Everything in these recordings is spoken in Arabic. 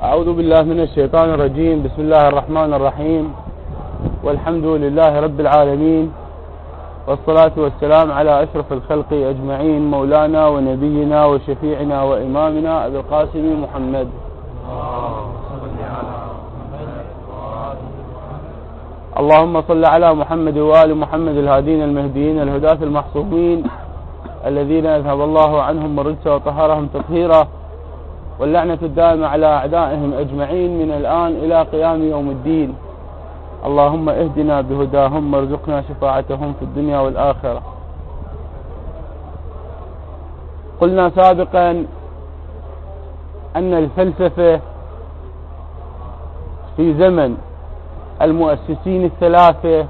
أعوذ بالله من الشيطان الرجيم. بسم الله الرحمن الرحيم، والحمد لله رب العالمين، والصلاة والسلام على أشرف الخلق أجمعين، مولانا ونبينا وشفيعنا وإمامنا أبي القاسم محمد. اللهم صل على محمد وآل محمد الهادين المهديين الهداة المحصومين الذين أذهب الله عنهم الرجس وطهرهم تطهيرا، واللعنة الدائمة على أعدائهم أجمعين من الآن إلى قيام يوم الدين. اللهم اهدنا بهداهم وارزقنا شفاعتهم في الدنيا والآخرة. قلنا سابقا أن الفلسفة في زمن المؤسسين الثلاثة،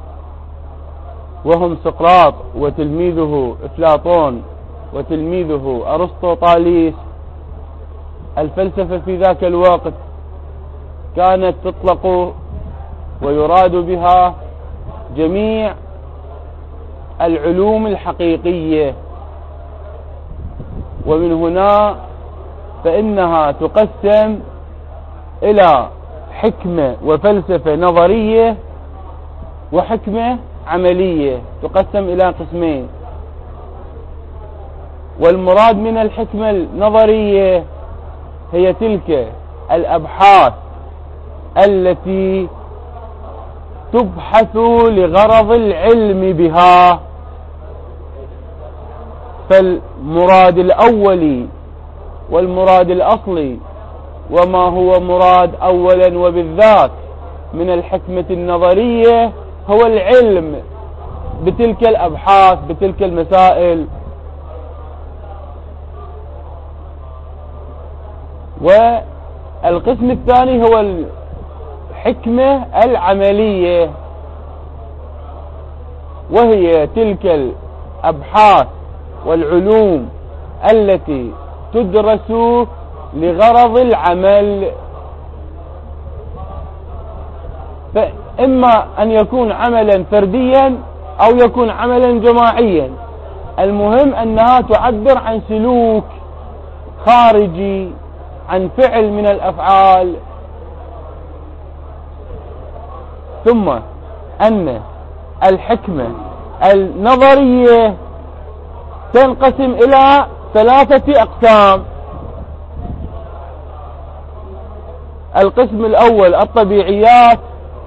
وهم سقراط وتلميذه أفلاطون وتلميذه أرسطو طاليس، الفلسفة في ذاك الوقت كانت تطلق ويراد بها جميع العلوم الحقيقية، ومن هنا فإنها تقسم إلى حكمة وفلسفة نظرية وحكمة عملية، تقسم إلى قسمين. والمراد من الحكمة النظرية هي تلك الأبحاث التي تبحث لغرض العلم بها. فالمراد الأولي والمراد الأصلي، وما هو مراد أولا وبالذات من الحكمة النظرية، هو العلم بتلك الأبحاث بتلك المسائل. والقسم الثاني هو الحكمة العملية، وهي تلك الأبحاث والعلوم التي تدرس لغرض العمل، فإما أن يكون عملا فرديا أو يكون عملا جماعيا، المهم أنها تعبر عن سلوك خارجي، عن فعل من الأفعال. ثم أن الحكمة النظرية تنقسم إلى ثلاثة أقسام. القسم الأول الطبيعيات،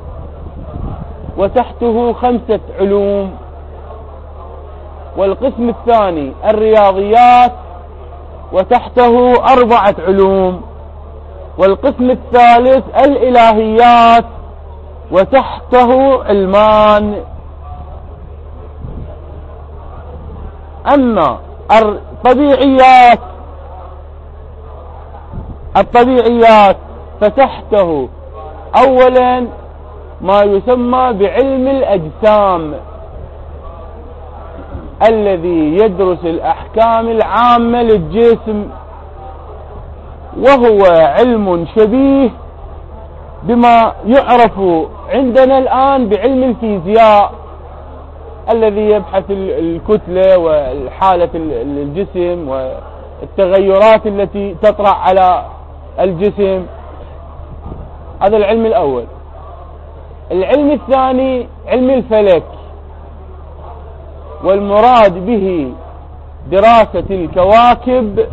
وتحته 5 علوم. والقسم الثاني الرياضيات، وتحته 4 علوم. والقسم الثالث الإلهيات، وتحته علمان. أما الطبيعيات فتحته أولا ما يسمى بعلم الأجسام، الذي يدرس الأحكام العامة للجسم، وهو علم شبيه بما يعرف عندنا الآن بعلم الفيزياء، الذي يبحث الكتلة والحالة الجسم والتغيرات التي تطرأ على الجسم. هذا العلم الأول. العلم الثاني علم الفلك، والمراد به دراسة الكواكب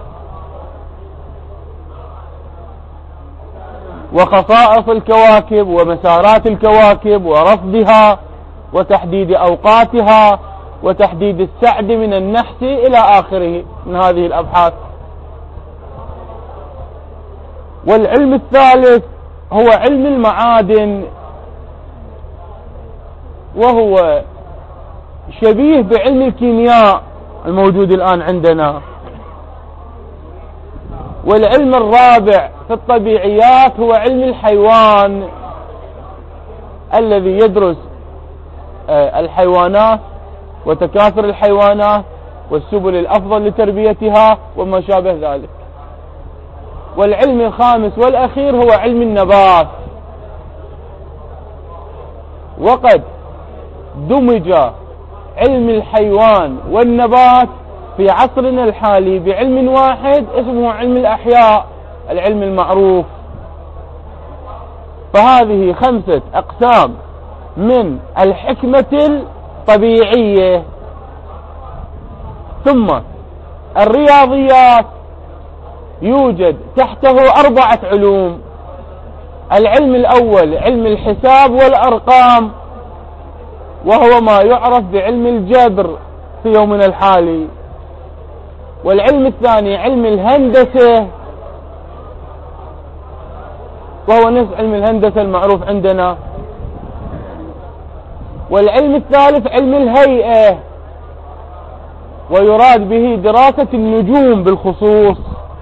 وخصائص الكواكب ومسارات الكواكب ورصدها وتحديد أوقاتها وتحديد السعد من النحس إلى آخره من هذه الأبحاث. والعلم الثالث هو علم المعادن، وهو شبيه بعلم الكيمياء الموجود الآن عندنا. والعلم الرابع في الطبيعيات هو علم الحيوان، الذي يدرس الحيوانات وتكاثر الحيوانات والسبل الأفضل لتربيتها وما شابه ذلك. والعلم الخامس والأخير هو علم النبات. وقد دمج علم الحيوان والنبات في عصرنا الحالي بعلم واحد اسمه علم الأحياء، العلم المعروف فهذه 5 أقسام من الحكمة الطبيعية. ثم الرياضيات يوجد تحته 4 علوم. العلم الأول علم الحساب والأرقام، وهو ما يعرف بعلم الجبر في يومنا الحالي. والعلم الثاني علم الهندسة، وهو نفس علم الهندسة المعروف عندنا. والعلم الثالث علم الهيئة، ويراد به دراسة النجوم بالخصوص،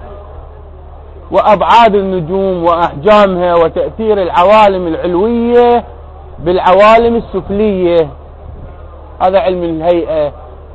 وأبعاد النجوم وأحجامها، وتأثير العوالم العلوية بالعوالم السفلية. هذا علم الهيئة.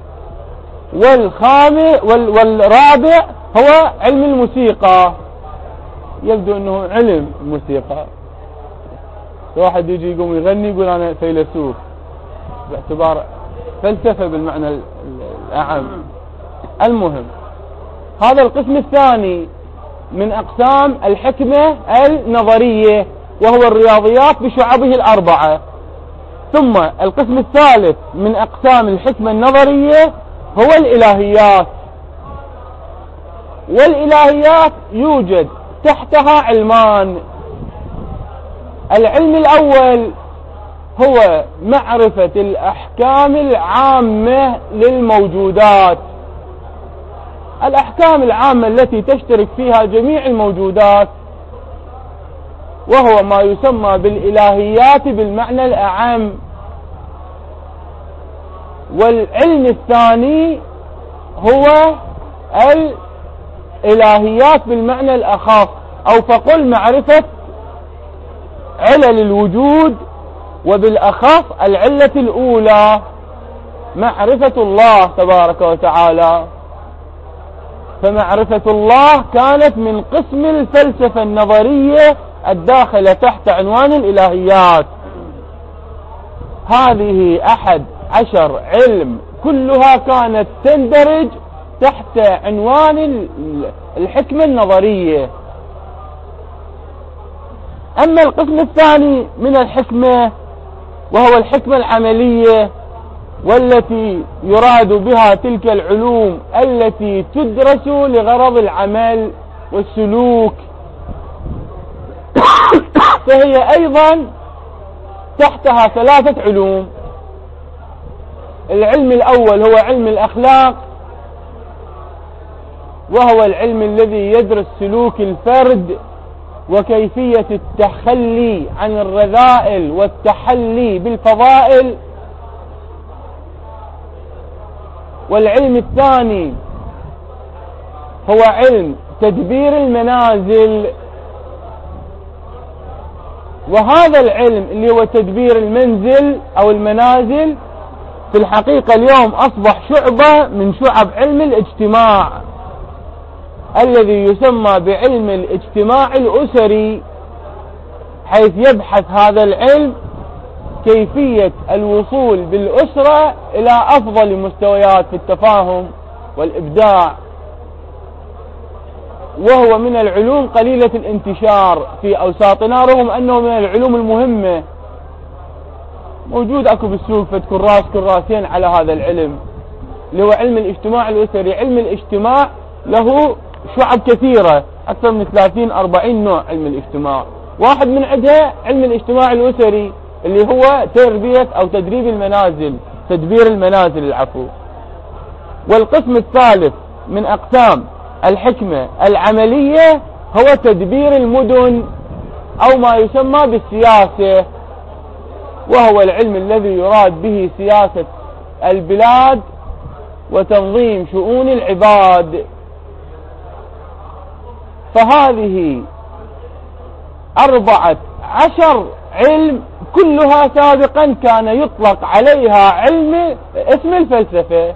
والرابع هو علم الموسيقى. يبدو أنه علم الموسيقى. واحد يجي يقوم يغني يقول أنا فيلسوف، باعتبار فلسفة بالمعنى الأعم. المهم، هذا القسم الثاني من أقسام الحكمة النظرية، وهو الرياضيات بشعبه 4. ثم القسم الثالث من أقسام الحكمة النظرية هو الإلهيات. والإلهيات يوجد تحتها علمان. العلم الأول هو معرفة الأحكام العامة للموجودات، الأحكام العامة التي تشترك فيها جميع الموجودات، وهو ما يسمى بالإلهيات بالمعنى الأعم. والعلم الثاني هو الإلهيات بالمعنى الأخص، أو فقل معرفة علل الوجود، وبالأخص العلة الأولى معرفة الله تبارك وتعالى. فمعرفة الله كانت من قسم الفلسفة النظرية الداخلة تحت عنوان الإلهيات. هذه 11 علم كلها كانت تندرج تحت عنوان الحكمة النظرية. أما القسم الثاني من الحكمة وهو الحكمة العملية، والتي يراد بها تلك العلوم التي تدرس لغرض العمل والسلوك، فهي أيضا تحتها 3 علوم. العلم الأول هو علم الأخلاق، وهو العلم الذي يدرس سلوك الفرد وكيفية التخلي عن الرذائل والتحلي بالفضائل. والعلم الثاني هو علم تدبير المنازل، وهذا العلم اللي هو تدبير المنزل أو المنازل في الحقيقة اليوم أصبح شعبة من شعب علم الاجتماع، الذي يسمى بعلم الاجتماع الأسري، حيث يبحث هذا العلم كيفية الوصول بالأسرة إلى أفضل مستويات في التفاهم والإبداع. وهو من العلوم قليلة الانتشار في أوساطنا، رغم أنه من العلوم المهمة. موجود أكو بالسوق كراسين على هذا العلم اللي هو علم الاجتماع الأسري. علم الاجتماع له شعب كثيرة، أكثر من 30-40 نوع علم الاجتماع. واحد من عندها علم الاجتماع الأسري اللي هو تربية أو تدريب المنازل، تدبير المنازل العفو. والقسم الثالث من أقسام الحكمة العملية هو تدبير المدن، أو ما يسمى بالسياسة، وهو العلم الذي يراد به سياسة البلاد وتنظيم شؤون العباد. فهذه 14 علم كلها سابقا كان يطلق عليها علم اسم الفلسفة.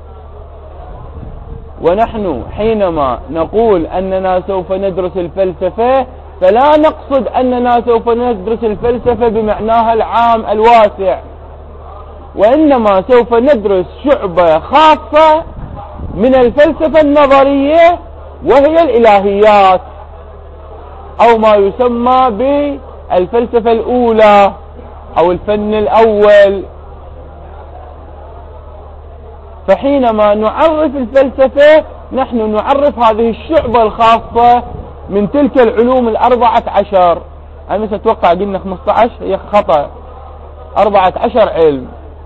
ونحن حينما نقول أننا سوف ندرس الفلسفة فلا نقصد أننا سوف ندرس الفلسفة بمعناها العام الواسع، وإنما سوف ندرس شعبة خاصة من الفلسفة النظرية، وهي الإلهيات، أو ما يسمى الفلسفة الأولى أو الفن الأول. فحينما نعرف الفلسفة نحن نعرف هذه الشعبة الخاصة من تلك العلوم 14. أنا أتوقع قلنا 15، هي خطأ، 14 علم.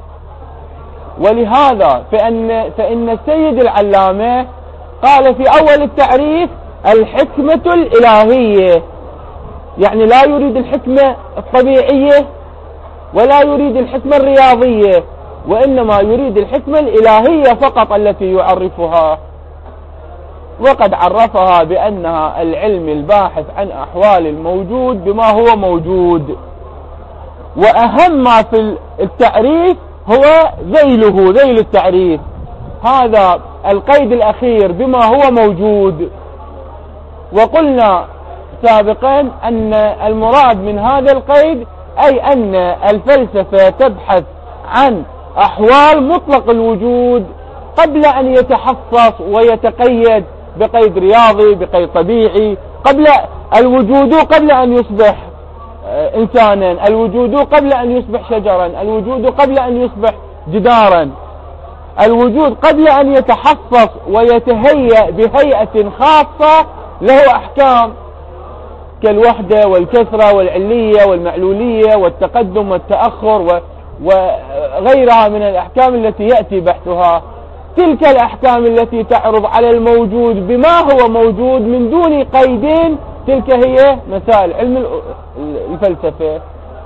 ولهذا فإن السيد العلامة قال في أول التعريف الحكمة الإلهية، يعني لا يريد الحكمة الطبيعية ولا يريد الحكمة الرياضية، وإنما يريد الحكمة الإلهية فقط التي يعرفها. وقد عرفها بأنها العلم الباحث عن أحوال الموجود بما هو موجود، وأهم ما في التعريف هو ذيل التعريف، هذا القيد الأخير بما هو موجود. وقلنا سابقا أن المراد من هذا القيد أي أن الفلسفة تبحث عن أحوال مطلق الوجود قبل أن يتحفظ ويتقيد بقيد رياضي بقيد طبيعي. قبل الوجود قبل أن يصبح إنسانا، الوجود قبل أن يصبح شجرا، الوجود قبل أن يصبح جدارا، الوجود قبل أن يتحفظ ويتهيأ بهيئة خاصة له أحكام كالوحدة والكثرة والعلية والمعلولية والتقدم والتأخر وغيرها من الأحكام التي يأتي بحثها. تلك الأحكام التي تعرض على الموجود بما هو موجود من دون قيدين، تلك هي مسائل علم الفلسفة.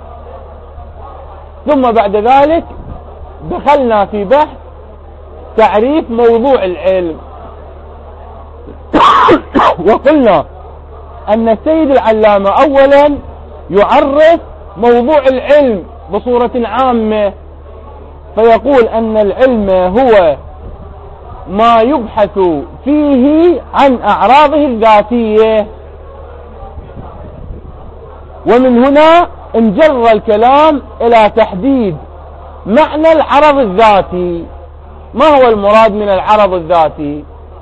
ثم بعد ذلك دخلنا في بحث تعريف موضوع العلم. وقلنا أن السيد العلامة أولا يعرف موضوع العلم بصورة عامة، فيقول أن العلم هو ما يبحث فيه عن أعراضه الذاتية. ومن هنا انجر الكلام إلى تحديد معنى العرض الذاتي. ما هو المراد من العرض الذاتي؟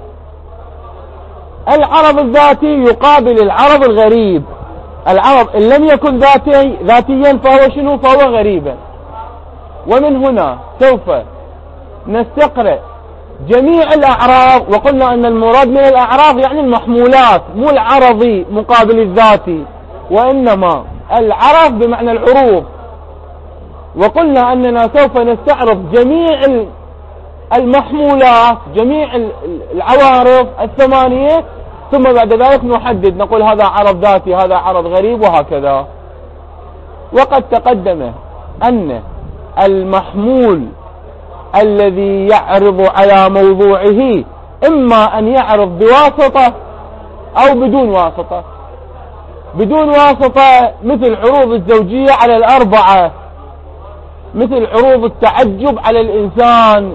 العرض الذاتي يقابل العرض الغريب. العرض إن لم يكن ذاتيا فهو شنو؟ فهو غريبا. ومن هنا سوف نستقرأ جميع الأعراض. وقلنا أن المراد من الأعراض يعني المحمولات، مو العرضي مقابل الذاتي، وإنما العرض بمعنى العروض. وقلنا أننا سوف نستعرض جميع المحمولات، جميع العوارض 8، ثم بعد ذلك نحدد، نقول هذا عرض ذاتي، هذا عرض غريب، وهكذا. وقد تقدم أن المحمول الذي يعرض على موضوعه إما أن يعرض بواسطة أو بدون واسطة. بدون واسطة مثل عروض الزوجية على 4، مثل عروض التعجب على الإنسان.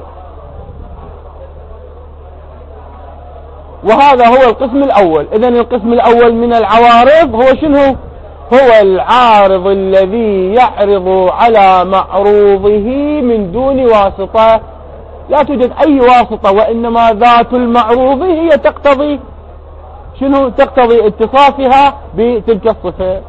وهذا هو القسم الأول. إذن القسم الأول من العوارض هو شنو؟ هو العارض الذي يعرض على معروضه من دون واسطة، لا توجد أي واسطة، وإنما ذات المعروض هي تقتضي شنو؟ تقتضي اتصافها بتلك الصفة.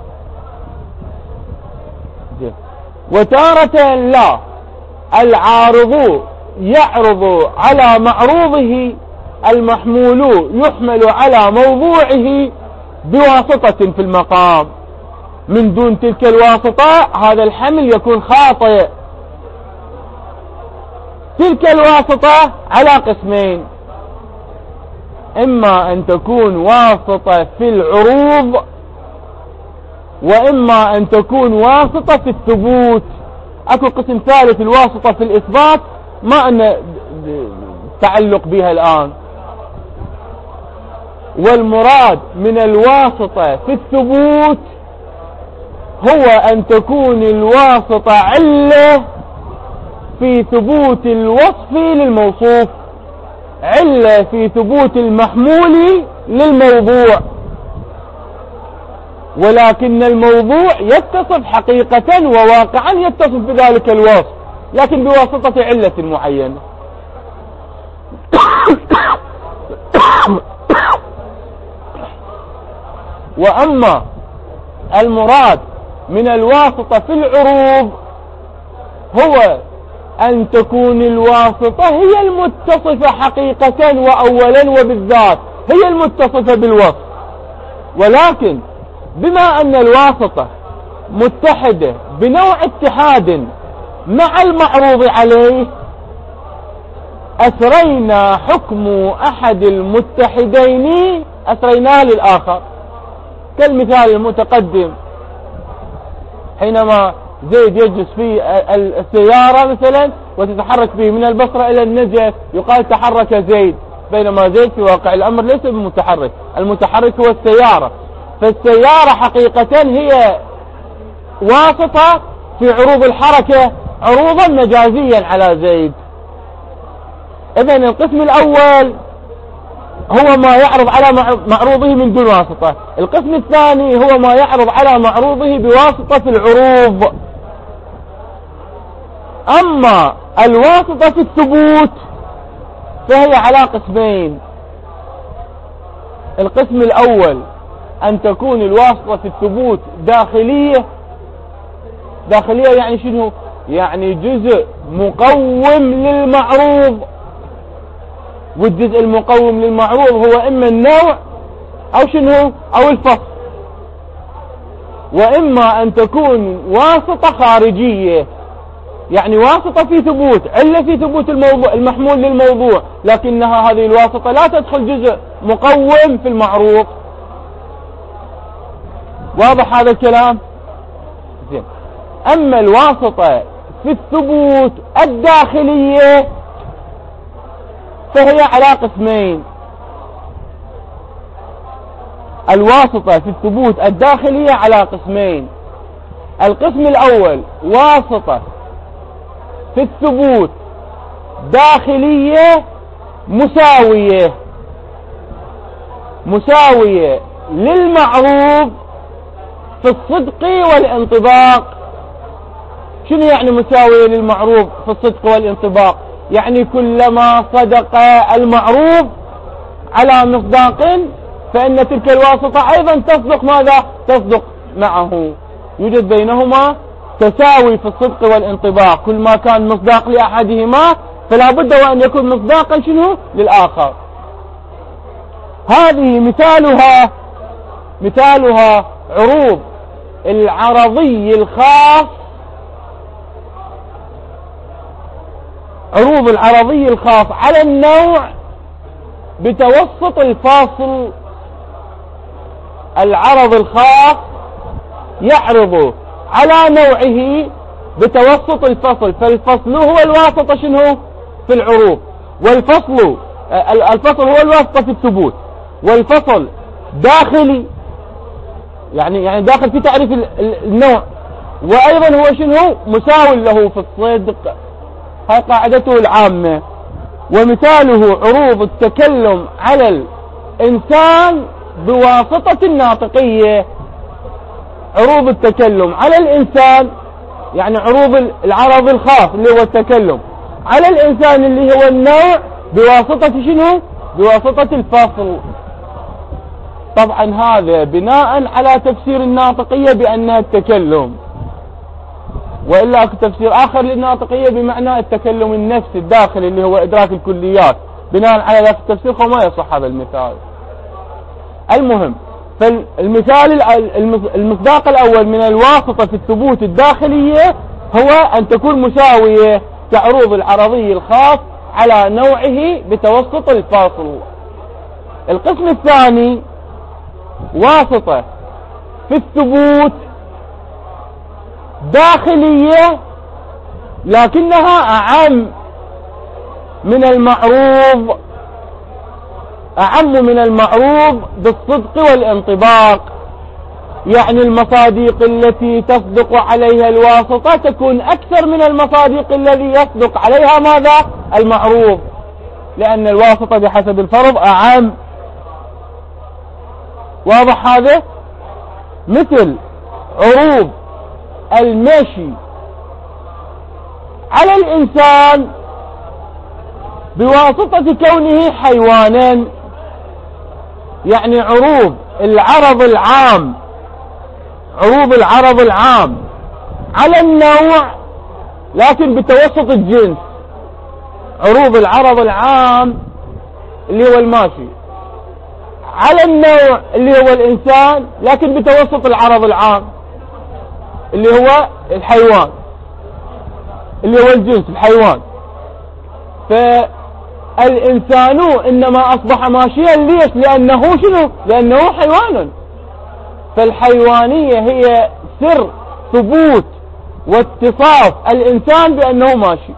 وتارة لا، العارض يعرض على معروضه، المحمول يحمل على موضوعه بواسطة في المقام. من دون تلك الواسطة هذا الحمل يكون خاطئ. تلك الواسطة على قسمين: إما أن تكون واسطة في العروض، وإما أن تكون واسطة في الثبوت. أكو قسم ثالث، الواسطة في الإثبات، ما أن تعلق بها الآن. والمراد من الواسطة في الثبوت هو أن تكون الواسطة علة في ثبوت الوصف للموصوف، علة في ثبوت المحمول للموضوع، ولكن الموضوع يتصف حقيقة وواقعا يتصف بذلك الوصف، لكن بواسطة علة معينة. وأما المراد من الواسطة في العروض هو أن تكون الواسطة هي المتصفة حقيقة وأولا وبالذات، هي المتصفة بالوصف. ولكن بما أن الواسطة متحدة بنوع اتحاد مع المعروض عليه، أسرينا حكم أحد المتحدين أسريناه للآخر، كالمثال المتقدم حينما زيد يجلس في السيارة مثلا وتتحرك به من البصرة إلى النجف، يقال تحرك زيد، بينما زيد في واقع الأمر ليس بمتحرك، المتحرك هو السيارة. فالسيارة حقيقة هي واسطة في عروض الحركة عروضا مجازيا على زيد. إذن القسم الأول هو ما يعرض على معروضه من دون واسطة، القسم الثاني هو ما يعرض على معروضه بواسطة في العروض. أما الواسطة في الثبوت فهي على قسمين. القسم الأول أن تكون الواسطة في الثبوت داخلية. داخلية يعني شنو؟ يعني جزء مقوم للمعروض، والجزء المقوم للمعروض هو إما النوع أو شنو أو الفصل، وإما أن تكون واسطة خارجية، يعني واسطة في ثبوت، علة في ثبوت الموضوع المحمول للموضوع، لكنها هذه الواسطة لا تدخل جزء مقوم في المعروض. واضح هذا الكلام؟ زين. أما الواسطة في الثبوت الداخلية فهي على قسمين. الواسطة في الثبوت الداخلية على قسمين. القسم الأول واسطة في الثبوت داخلية مساوية للمعروض في الصدق والانطباق. شنو يعني مساوية للمعروض في الصدق والانطباق؟ يعني كلما صدق المعروض على مصداق فإن تلك الواسطة أيضا تصدق ماذا؟ تصدق معه. يوجد بينهما تساوي في الصدق والانطباق، كل ما كان مصداق لأحدهما فلا بد وأن يكون مصداقا شنو؟ للآخر. هذه مثالها عروض العرضي الخاص، عروض العرضي الخاص على النوع بتوسط الفاصل. العرض الخاص يعرض على نوعه بتوسط الفصل، فالفصل هو الواسطة شنو في العروض، والفصل الفصل هو الواسطة في الثبوت، والفصل داخلي يعني داخل في تعريف النوع، وأيضا هو شنو مساو له في الصدق. هاي قاعدته العامة. ومثاله عروض التكلم على الإنسان بواسطة الناطقية. عروض التكلم على الإنسان يعني عروض العرض الخاص اللي هو التكلم على الإنسان اللي هو النوع بواسطة شنو؟ بواسطة الفصل. طبعا هذا بناء على تفسير الناطقية بأنها التكلم، وإلا تفسير آخر للناطقية بمعنى التكلم النفسي الداخلي اللي هو إدراك الكليات. بناء على ذلك التفسير فما يصح هذا المثال. المهم، فالمثال المصداق الأول من الواسطة في الثبوت الداخلية هو أن تكون مساوية كعروض العرضي الخاص على نوعه بتوسط الفاصل. القسم الثاني واسطة في الثبوت داخلية لكنها أعم من المعروض بالصدق والانطباق. يعني المصادق التي تصدق عليها الواسطة تكون أكثر من المصادق الذي يصدق عليها ماذا؟ المعروض، لأن الواسطة بحسب الفرض أعم. واضح هذا؟ مثل عروض المشي على الإنسان بواسطة كونه حيوانا. يعني عروض العرض العام عروض العرض العام على النوع لكن بتوسط الجنس. عروض العرض العام اللي هو الماشي على النوع اللي هو الإنسان لكن بتوسط العرض العام اللي هو الحيوان، اللي هو الجنس الحيوان. فالإنسان إنما أصبح ماشيا ليش؟ لأنه شنو؟ لأنه حيوان. فالحيوانية هي سر ثبوت واتصاف الإنسان بأنه ماشي.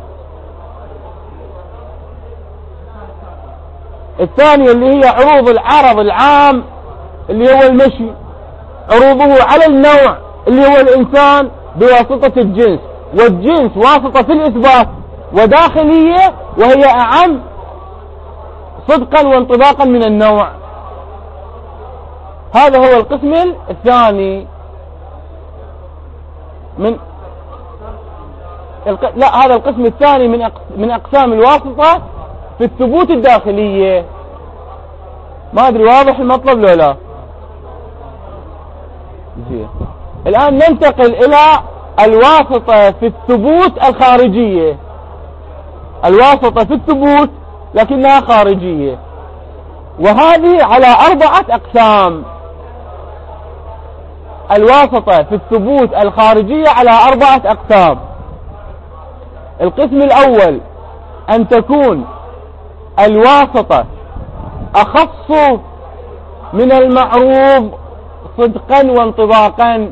الثانية اللي هي عروض العرض العام اللي هو المشي، عروضه على النوع اللي هو الإنسان بواسطة الجنس، والجنس واسطة في الإثبات وداخلية وهي أعم صدقا وانطباقا من النوع. هذا هو القسم الثاني هذا القسم الثاني من أقسام الواسطة في الثبوت الداخلية. ما أدري واضح المطلب لو لا؟ زين. الآن ننتقل إلى الواسطة في الثبوت الخارجية. الواسطة في الثبوت لكنها خارجية، وهذه على 4 أقسام. الواسطة في الثبوت الخارجية على 4 أقسام. القسم الأول أن تكون الواسطة أخص من المعروض صدقا وانطباقا،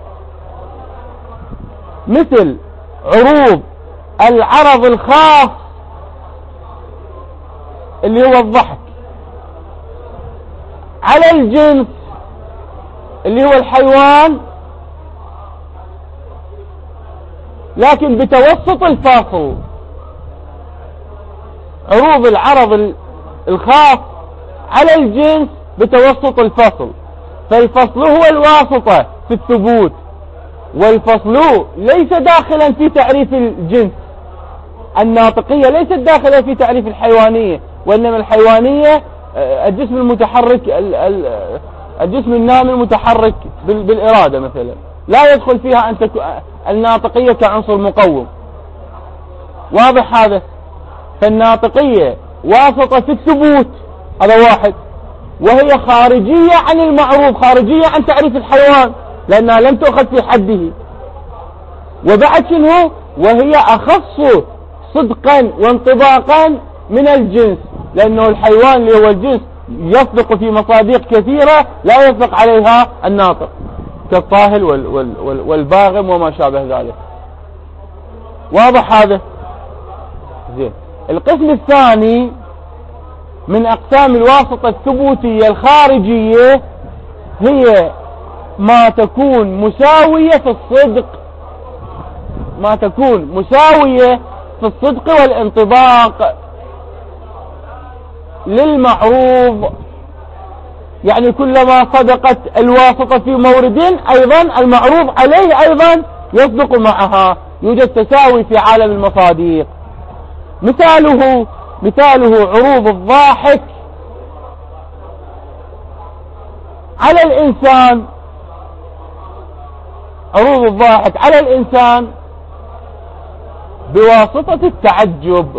مثل عروض العرض الخاص اللي هو الضحك على الجنس اللي هو الحيوان لكن بتوسط الفاصل. عروض العرض الخاص على الجنس بتوسط الفصل، فالفصل هو الواسطة في الثبوت، والفصل ليس داخلا في تعريف الجنس. الناطقية ليست داخلة في تعريف الحيوانية، وإنما الحيوانية الجسم المتحرك، الجسم النامي المتحرك بالإرادة مثلا، لا يدخل فيها أن تكون الناطقية كعنصر مقوم. واضح هذا؟ فالناطقية واسطة في الثبوت، هذا واحد، وهي خارجية عن المعروف، خارجية عن تعريف الحيوان لأنها لم تؤخذ في حده. وبعد شنو؟ وهي أخص صدقا وانطباقا من الجنس، لأنه الحيوان اللي هو الجنس يصدق في مصادق كثيرة لا يصدق عليها الناطق، كالطاهل والباغم وما شابه ذلك. واضح هذا؟ زين. القسم الثاني من أقسام الواسطة الثبوتية الخارجية هي ما تكون مساوية في الصدق، ما تكون مساوية في الصدق والانطباق للمعروض. يعني كلما صدقت الواسطة في مورد أيضا المعروض عليه أيضا يصدق معها، يوجد تساوي في عالم المصادق. مثاله عروض الضاحك على الإنسان، عروض الضاحك على الإنسان بواسطة التعجب،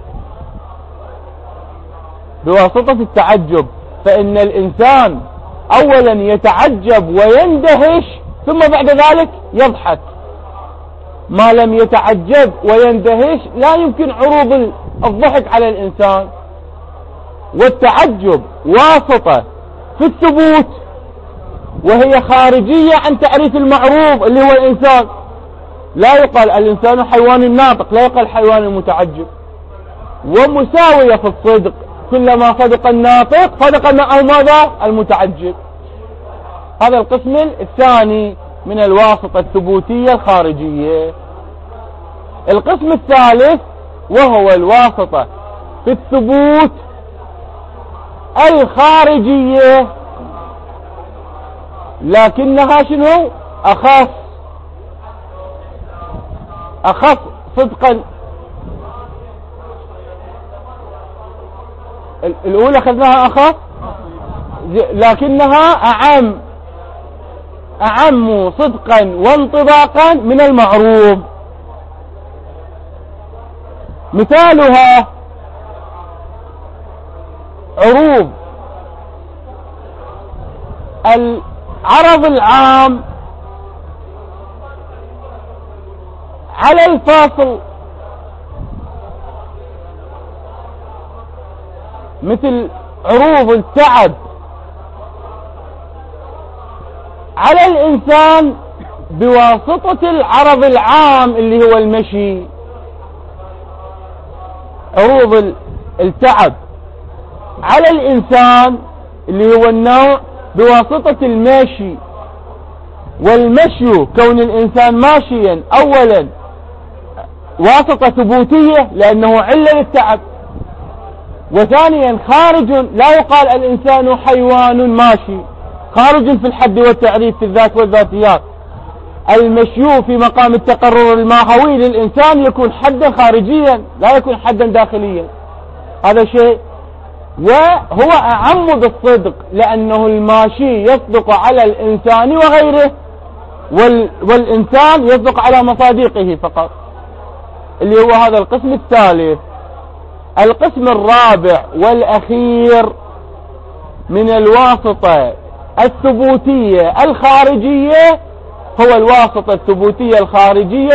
بواسطة التعجب. فإن الإنسان أولا يتعجب ويندهش ثم بعد ذلك يضحك. ما لم يتعجب ويندهش لا يمكن عروض الضحك على الإنسان. والتعجب واسطة في الثبوت وهي خارجية عن تعريف المعروف اللي هو الإنسان. لا يقال الإنسان حيوان ناطق، لا يقال حيوان متعجب. ومساوية في الصدق، كلما صدق الناطق صدق معه ماذا؟ المتعجب. هذا القسم الثاني من الواسطة الثبوتية الخارجية. القسم الثالث وهو الواسطة في الثبوت الخارجية، لكنها شنو؟ أخص صدقا. الأولى أخذناها أخص، لكنها أعم أعم صدقا وانطباقا من المعروض. مثالها عروض العرض العام على الفاصل، مثل عروض التعب على الإنسان بواسطة العرض العام اللي هو المشي. عروض التعب على الإنسان اللي هو النوع بواسطة المشي، والمشي كون الإنسان ماشيا أولا واسطة ثبوتية لأنه علة للتعب، وثانيا خارج، لا يقال الإنسان حيوان ماشي، خارج في الحد والتعريف في الذات والذاتيات. المشي في مقام التقرر الماهوي للإنسان يكون حدا خارجيا لا يكون حدا داخليا، هذا شيء. وهو أعم بالصدق لأنه الماشي يصدق على الإنسان وغيره، والإنسان يصدق على مصادقه فقط، اللي هو هذا القسم الثالث. القسم الرابع والأخير من الواسطة الثبوتية الخارجية هو الواسطة الثبوتية الخارجية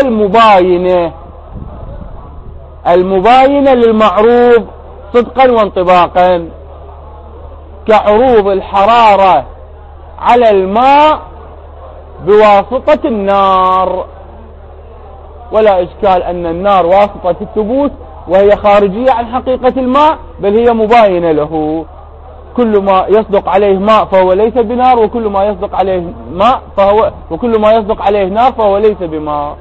المباينة للمعروض صدقا وانطباقا، كعروض الحرارة على الماء بواسطة النار. ولا إشكال أن النار واسطة الثبوت وهي خارجية عن حقيقة الماء، بل هي مباينة له. كل ما يصدق عليه ماء فهو ليس بنار، وكل ما يصدق عليه نار فهو ليس بماء.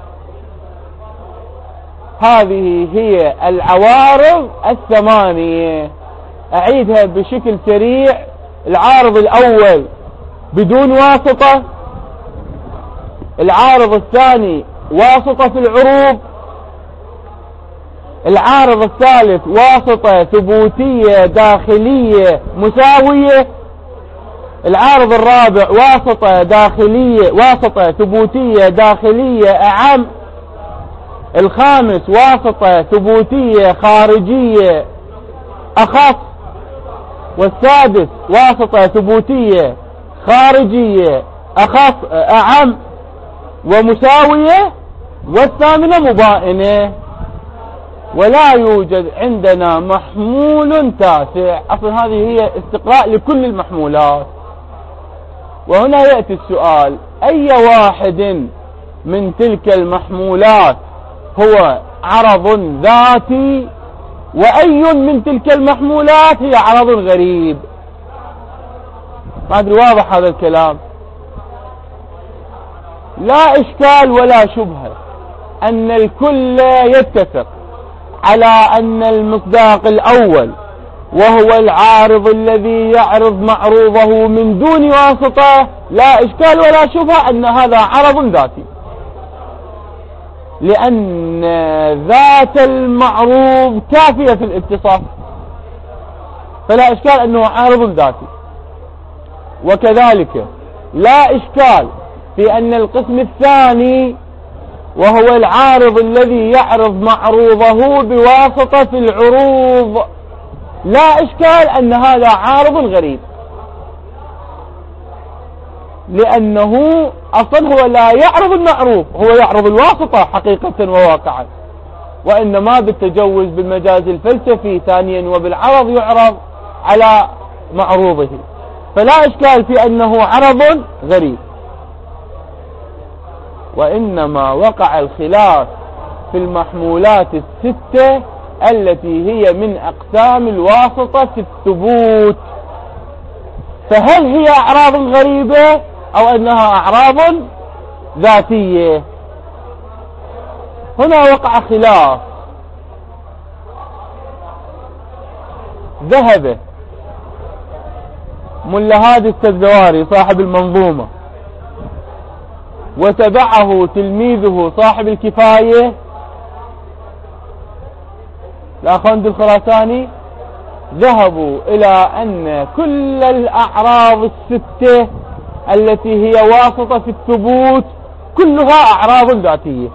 هذه هي العوارض الثمانية. أعيدها بشكل سريع. العارض الأول بدون واسطة، العارض الثاني واسطة في العروض، العارض الثالث واسطة ثبوتية داخلية مساوية، العارض الرابع واسطة ثبوتية داخلية أعم، الخامس واسطة ثبوتية خارجية أخف، والسادس واسطة ثبوتية خارجية أخف أعم ومساوية، والثامنة مبائنة. ولا يوجد عندنا محمول تاسع. أصلا هذه هي استقراء لكل المحمولات. وهنا يأتي السؤال: أي واحد من تلك المحمولات هو عرض ذاتي، وأي من تلك المحمولات هي عرض غريب؟ ما أدري واضح هذا الكلام؟ لا إشكال ولا شبهة أن الكل يتفق على أن المصداق الأول وهو العارض الذي يعرض معروضه من دون واسطة، لا إشكال ولا شبهة أن هذا عرض ذاتي، لأن ذات المعروض كافية في الاتصاف، فلا إشكال أنه عارض ذاتي. وكذلك لا إشكال في أن القسم الثاني وهو العارض الذي يعرض معروضه بواسطة في العروض، لا إشكال أن هذا عارض غريب، لأنه أصلا هو لا يعرض المعروض، هو يعرض الواسطة حقيقة وواقعا، وإنما بالتجوز بالمجاز الفلسفي ثانيا وبالعرض يعرض على معروضه، فلا إشكال في أنه عرض غريب. وإنما وقع الخلاف في المحمولات الستة التي هي من أقسام الواسطة في الثبوت، فهل هي أعراض غريبة أو أنها أعراض ذاتية؟ هنا وقع خلاف. ذهب ملا هادي السدواري صاحب المنظومة وتبعه تلميذه صاحب الكفاية الأخوند الخراساني، ذهبوا إلى أن كل الأعراض الستة التي هي واسطة في الثبوت كلها أعراض ذاتية،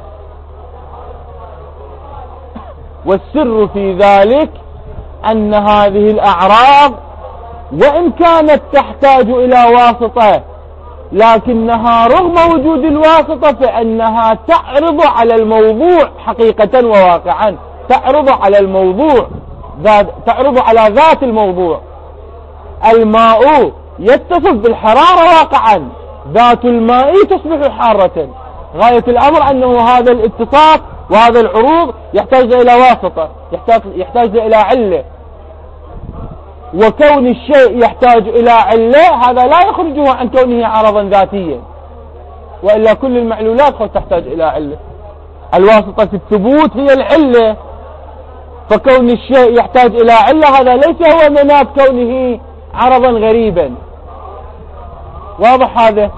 والسر في ذلك أن هذه الأعراض وإن كانت تحتاج إلى واسطة، لكنها رغم وجود الواسطة فإنها تعرض على الموضوع حقيقة وواقعا، تعرض على الموضوع، تعرض على ذات الموضوع. الماء يتصف بالحرارة واقعا، ذات الماء تصبح حارة. غاية الأمر أنه هذا الاتصاف وهذا العروض يحتاج إلى واسطة، يحتاج إلى علة، وكون الشيء يحتاج إلى علة هذا لا يخرجه عن كونه عرضا ذاتيا، وإلا كل المعلولات تحتاج إلى علة. الواسطة في الثبوت هي العلة، فكون الشيء يحتاج إلى علة هذا ليس هو مناط كونه عرضا غريبا. واضح هذا؟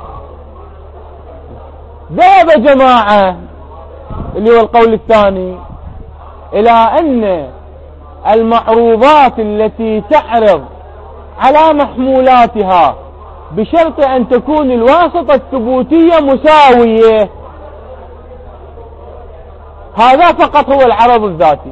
ذهب جماعة اللي هو القول الثاني إلى أن المعروضات التي تعرض على محمولاتها بشرط أن تكون الواسطة الثبوتية مساوية، هذا فقط هو العرض الذاتي.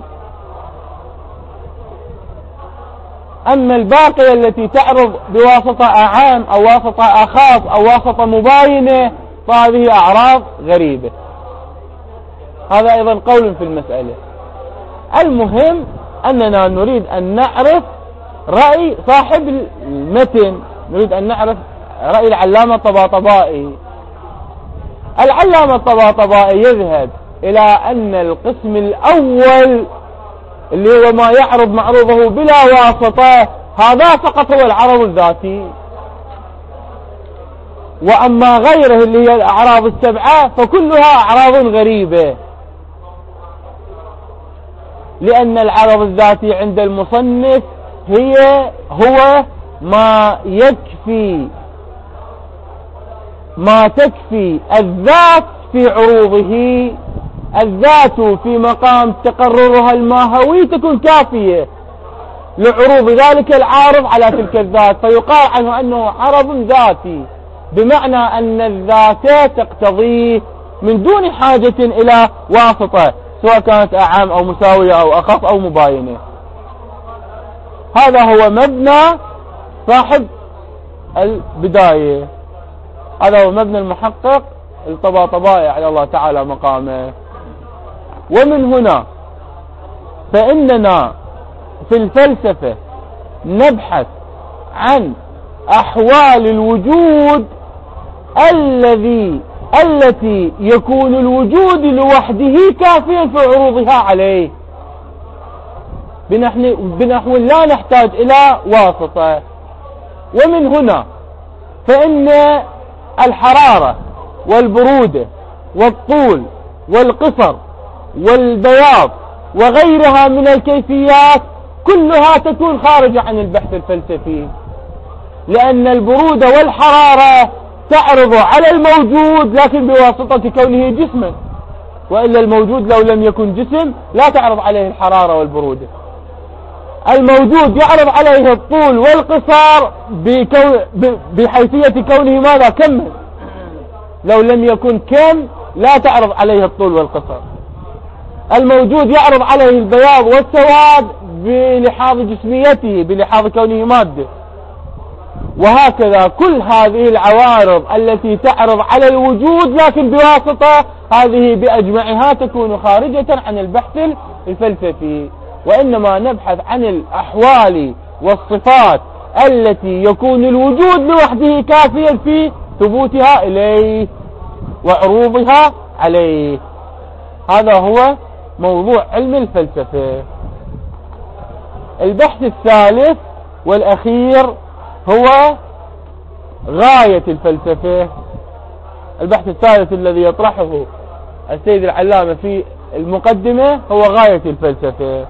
أما الباقية التي تعرض بواسطة أعام أو واسطة أخاص أو واسطة مباينة فهذه أعراض غريبة. هذا أيضا قول في المسألة. المهم أننا نريد أن نعرف رأي صاحب المتن، نريد أن نعرف رأي العلامة الطباطبائي. العلامة الطباطبائي يذهب إلى أن القسم الأول اللي هو ما يعرض معروضه بلا واسطة هذا فقط هو العرض الذاتي، وأما غيره اللي هي الأعراض السبعة فكلها أعراض غريبة، لأن العرض الذاتي عند المصنف هو ما يكفي، ما تكفي الذات في عروضه. الذات في مقام تقررها الماهوي تكون كافية لعروض ذلك العارض على تلك الذات، فيقال عنه أنه عرض ذاتي، بمعنى أن الذات تقتضيه من دون حاجة إلى واسطة، سواء كانت أعام أو مساوية أو أخف أو مباينة. هذا هو مبنى صاحب البداية، هذا هو مبنى المحقق الطباطبائي على الله تعالى مقامه. ومن هنا فإننا في الفلسفة نبحث عن أحوال الوجود التي يكون الوجود لوحده كافيا في عروضها عليه، بنحو لا نحتاج إلى واسطة. ومن هنا فإن الحرارة والبرودة والطول والقصر والبياض وغيرها من الكيفيات كلها تكون خارجة عن البحث الفلسفي، لأن البرودة والحرارة تعرض على الموجود لكن بواسطة كونه جسما، وإلا الموجود لو لم يكن جسم لا تعرض عليه الحرارة والبرودة. الموجود يعرض عليه الطول والقصر بحيثية كونه ماذا؟ كم. لو لم يكن كم لا تعرض عليه الطول والقصر. الموجود يعرض عليه البياض والسواد بلحاظ جسميته، بلحاظ كونه مادة. وهكذا كل هذه العوارض التي تعرض على الوجود لكن بواسطة، هذه بأجمعها تكون خارجة عن البحث الفلسفي، وإنما نبحث عن الأحوال والصفات التي يكون الوجود لوحده كافيا في ثبوتها إليه وعروضها عليه. هذا هو موضوع علم الفلسفة. البحث الثالث والأخير هو غاية الفلسفة. البحث الثالث الذي يطرحه السيد العلامة في المقدمة هو غاية الفلسفة.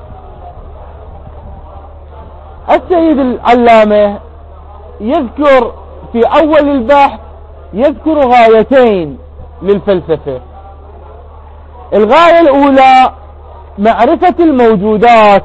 السيد العلامة يذكر في أول البحث يذكر غايتين للفلسفة. الغاية الأولى معرفة الموجودات،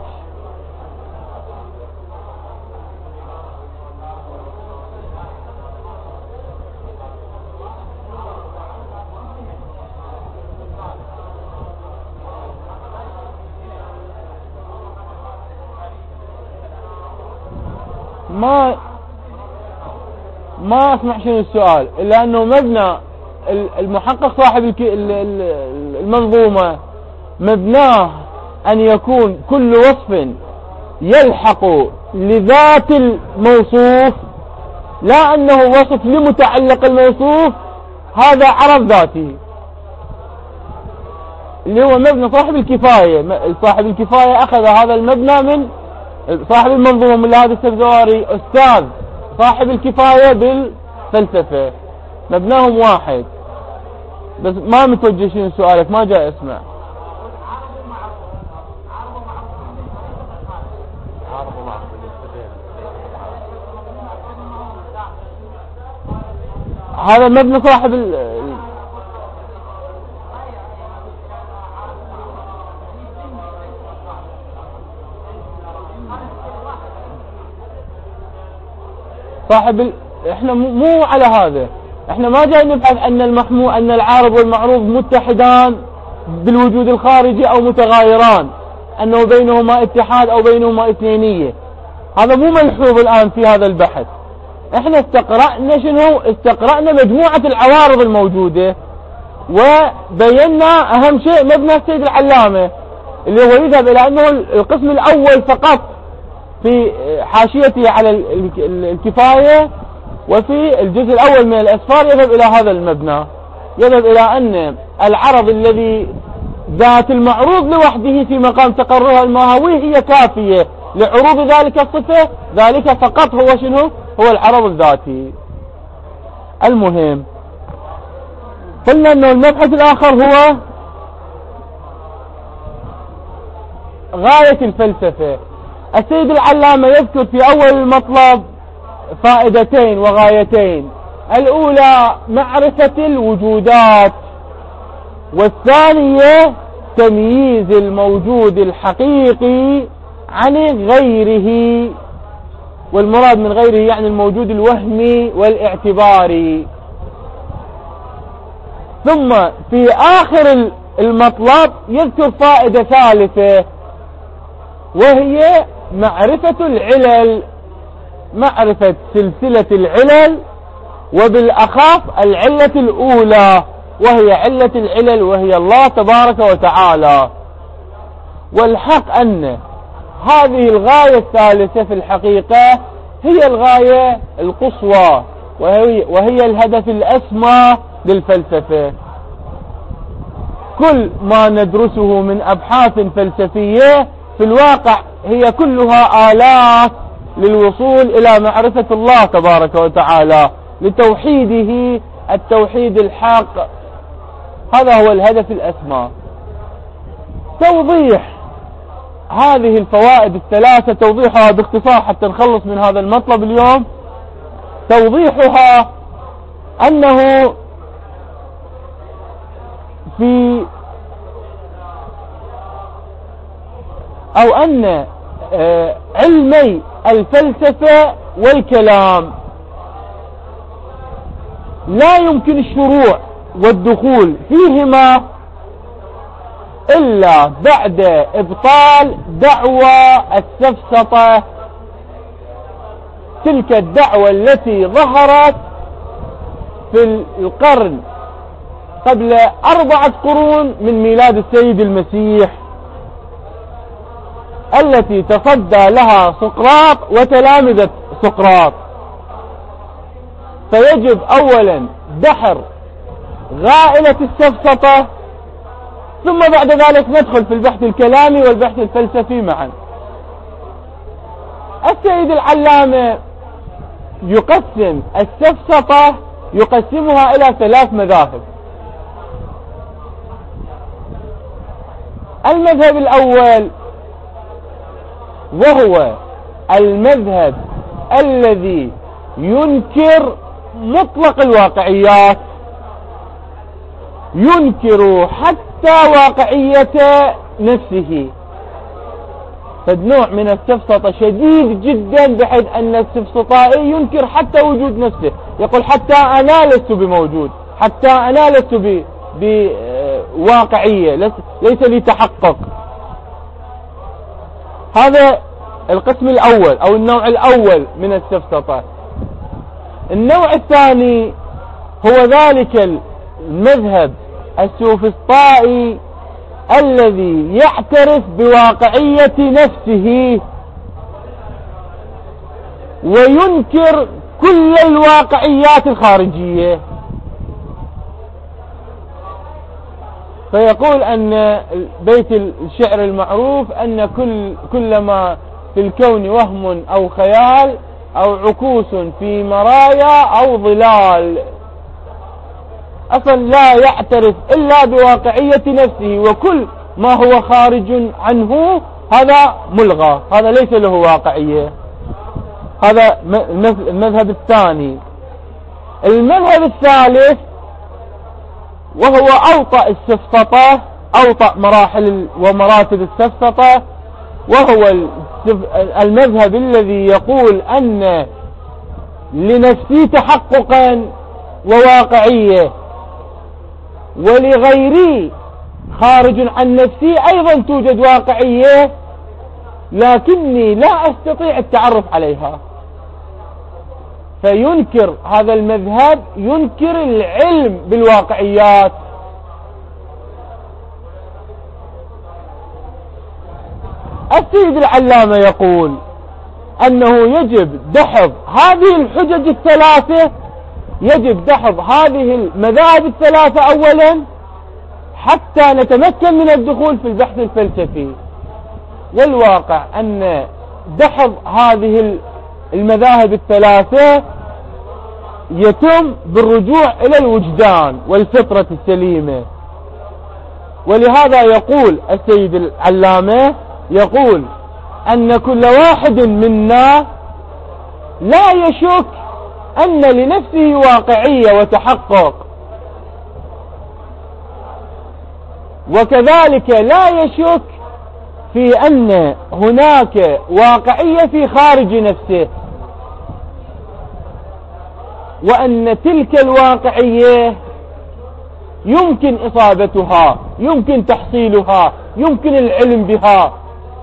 ما اسمع شنو السؤال، الا انه مبنى المحقق صاحب المنظومة مبناه ان يكون كل وصف يلحق لذات الموصوف، لا انه وصف لمتعلق الموصوف، هذا عرض ذاتي اللي هو مبنى صاحب الكفاية. صاحب الكفاية اخذ هذا المبنى من صاحب المنظومة من هذا السبزواري، استاذ صاحب الكفاية بالفلسفة، مبناهم واحد. بس ما متوجه شنو سؤالك، ما جاي اسمع. هذا مبنى صاحب احنا مو على هذا، احنا ما جاي نبحث ان العارض والمعروض متحدان بالوجود الخارجي او متغايران، انه بينهما اتحاد او بينهما اثنينية. هذا مو ملحوظ الان في هذا البحث. احنا استقرأنا مجموعة العوارض الموجودة، وبينا اهم شيء مبنى السيد العلامة اللي هو يذهب الى انه القسم الاول فقط في حاشيته على الكفاية، وفي الجزء الاول من الاسفار يذهب الى هذا المبنى، يذهب الى ان العرض الذي ذات المعروض لوحده في مقام تقررها الماهوي هي كافية لعروض ذلك الصفة، ذلك فقط هو شنو؟ هو العرض الذاتي. المهم قلنا انه المبحث الاخر هو غاية الفلسفة. السيد العلامة يذكر في اول المطلب فائدتين وغايتين، الاولى معرفة الوجودات، والثانية تمييز الموجود الحقيقي عن غيره، والمراد من غيره يعني الموجود الوهمي والاعتباري. ثم في آخر المطلب يذكر فائدة ثالثة، وهي معرفة العلل، معرفة سلسلة العلل، وبالأخص العلة الأولى وهي علة العلل وهي الله تبارك وتعالى. والحق أن هذه الغاية الثالثة في الحقيقة هي الغاية القصوى، وهي الهدف الأسمى للفلسفة. كل ما ندرسه من أبحاث فلسفية في الواقع هي كلها آلات للوصول إلى معرفة الله تبارك وتعالى، لتوحيده التوحيد الحق. هذا هو الهدف الأسمى. توضيح هذه الفوائد الثلاثة، توضيحها باختصار حتى نخلص من هذا المطلب اليوم. توضيحها أنه أن علمي الفلسفة والكلام لا يمكن الشروع والدخول فيهما إلا بعد إبطال دعوى السفسطة، تلك الدعوة التي ظهرت في القرن قبل 4 قرون من ميلاد السيد المسيح، التي تصدى لها سقراط وتلامذة سقراط. فيجب أولا دحر غائلة السفسطة، ثم بعد ذلك ندخل في البحث الكلامي والبحث الفلسفي معا. السيد العلامة يقسم السفسطة، يقسمها إلى 3 مذاهب. المذهب الأول وهو المذهب الذي ينكر مطلق الواقعيات، ينكر حتى واقعية نفسه. فالنوع من السفسطة شديد جدا، بحيث أن السفسطائي ينكر حتى وجود نفسه، يقول حتى أنا لست بموجود، حتى أنا لست بواقعية، ليس لي تحقق. هذا القسم الأول أو النوع الأول من السفسطة. النوع الثاني هو ذلك المذهب السوفسطائي الذي يعترف بواقعية نفسه وينكر كل الواقعيات الخارجية، فيقول أن بيت الشعر المعروف أن كل ما في الكون وهم أو خيال أو عكوس في مرايا أو ظلال. أصلا لا يعترف إلا بواقعية نفسه، وكل ما هو خارج عنه هذا ملغى، هذا ليس له واقعية. هذا المذهب الثاني. المذهب الثالث وهو أوطأ السفسطة، أوطأ مراحل ومراتب السفسطة، وهو المذهب الذي يقول أن لنفسي تحققا وواقعية، ولغيري خارج عن نفسي أيضا توجد واقعية، لكني لا أستطيع التعرف عليها. فينكر هذا المذهب، ينكر العلم بالواقعيات. السيد العلامة يقول أنه يجب دحض هذه الحجج الثلاثة، يجب دحض هذه المذاهب الثلاثة أولا حتى نتمكن من الدخول في البحث الفلسفي. والواقع أن دحض هذه المذاهب الثلاثة يتم بالرجوع إلى الوجدان والفطرة السليمة. ولهذا يقول السيد العلامة، يقول أن كل واحد منا لا يشك أن لنفسه واقعية وتحقق، وكذلك لا يشك في أن هناك واقعية في خارج نفسه، وأن تلك الواقعية يمكن إصابتها، يمكن تحصيلها، يمكن العلم بها،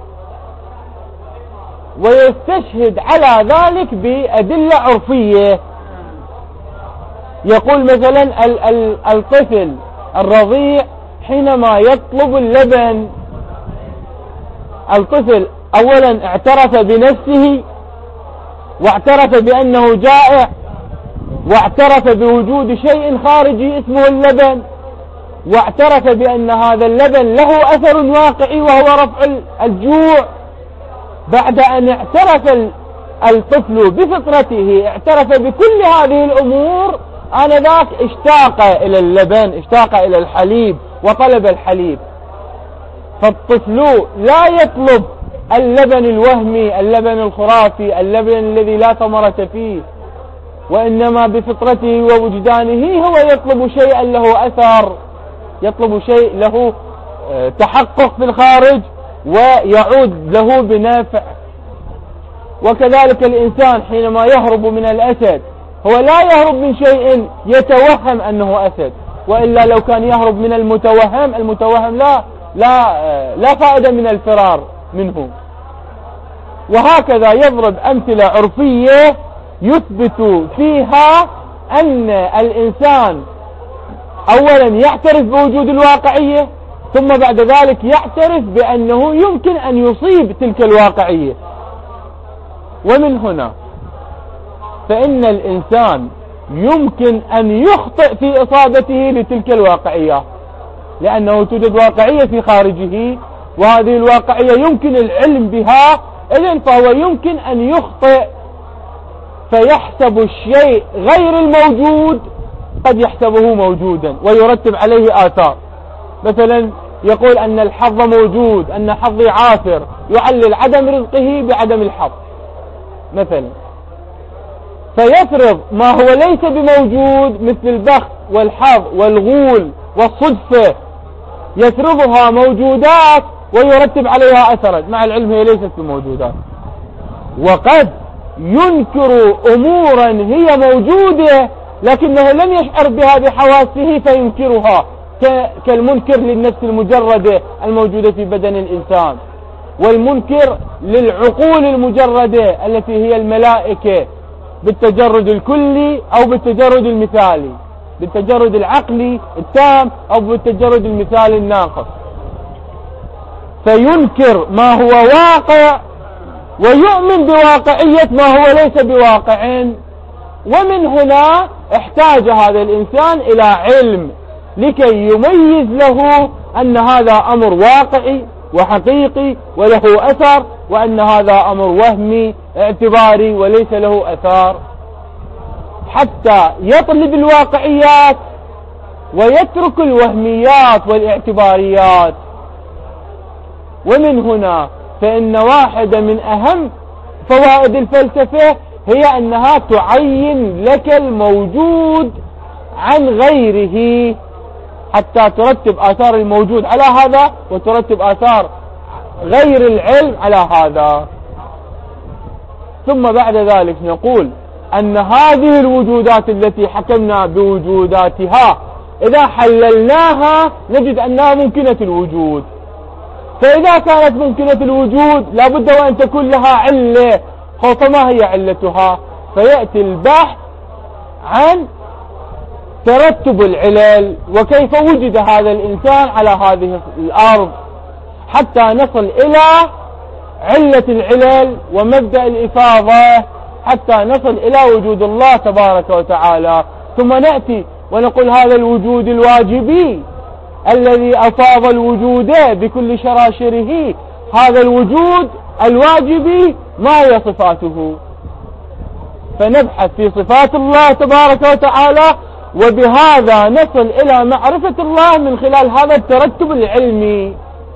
ويستشهد على ذلك بأدلة عرفية. يقول مثلا الطفل الرضيع حينما يطلب اللبن، الطفل أولا اعترف بنفسه، واعترف بأنه جائع، واعترف بوجود شيء خارجي اسمه اللبن، واعترف بأن هذا اللبن له أثر واقعي وهو رفع الجوع. بعد أن اعترف الطفل بفطرته، اعترف بكل هذه الأمور، آنذاك اشتاق إلى اللبن، اشتاق إلى الحليب وطلب الحليب. فالطفل لا يطلب اللبن الوهمي، اللبن الخرافي، اللبن الذي لا ثمرة فيه، وإنما بفطرته ووجدانه هو يطلب شيئا له أثر، يطلب شيء له تحقق في الخارج ويعود له بنفع. وكذلك الإنسان حينما يهرب من الأسد، هو لا يهرب من شيء يتوهم أنه أسد، وإلا لو كان يهرب من المتوهم، المتوهم لا فائدة من الفرار منه. وهكذا يضرب أمثلة عرفية يثبت فيها أن الإنسان أولا يعترف بوجود الواقعية، ثم بعد ذلك يعترف بأنه يمكن أن يصيب تلك الواقعية. ومن هنا فإن الإنسان يمكن أن يخطئ في إصابته لتلك الواقعية، لأنه توجد واقعية في خارجه، وهذه الواقعية يمكن العلم بها، إذن فهو يمكن أن يخطئ فيحسب الشيء غير الموجود قد يحسبه موجودا ويرتب عليه آثار. مثلا يقول أن الحظ موجود، أن حظي عاثر، يعلل عدم رزقه بعدم الحظ مثلا، فيفرض ما هو ليس بموجود مثل البخت والحظ والغول والصدفة، يفرضها موجودات ويرتب عليها أثرا، مع العلم هي ليست بموجودات. وقد ينكر أمورا هي موجودة لكنه لم يشعر بها بحواسه فينكرها، كالمنكر للنفس المجردة الموجودة في بدن الإنسان. والمنكر للعقول المجردة التي هي الملائكة بالتجرد الكلي أو بالتجرد المثالي، بالتجرد العقلي التام أو بالتجرد المثالي الناقص. فينكر ما هو واقع ويؤمن بواقعية ما هو ليس بواقع. ومن هنا احتاج هذا الإنسان إلى علم لكي يميز له أن هذا أمر واقعي وحقيقي وله أثر، وأن هذا أمر وهمي اعتباري وليس له أثار، حتى يطلب الواقعيات ويترك الوهميات والاعتباريات. ومن هنا فإن واحدة من أهم فوائد الفلسفة هي أنها تعين لك الموجود عن غيره، حتى ترتب آثار الموجود على هذا وترتب آثار غير العلم على هذا. ثم بعد ذلك نقول أن هذه الوجودات التي حكمنا بوجوداتها إذا حللناها نجد أنها ممكنة الوجود. فإذا كانت ممكنة الوجود لابد وأن تكون لها علة، فما هي علتها؟ فيأتي البحث عن ترتب العلل وكيف وجد هذا الإنسان على هذه الأرض، حتى نصل إلى علة العلل ومبدأ الإفاضة، حتى نصل إلى وجود الله تبارك وتعالى. ثم نأتي ونقول هذا الوجود الواجبي الذي أفاض الوجود بكل شراشره، هذا الوجود الواجبي ما هي صفاته؟ فنبحث في صفات الله تبارك وتعالى، وبهذا نصل إلى معرفة الله من خلال هذا الترتب العلمي.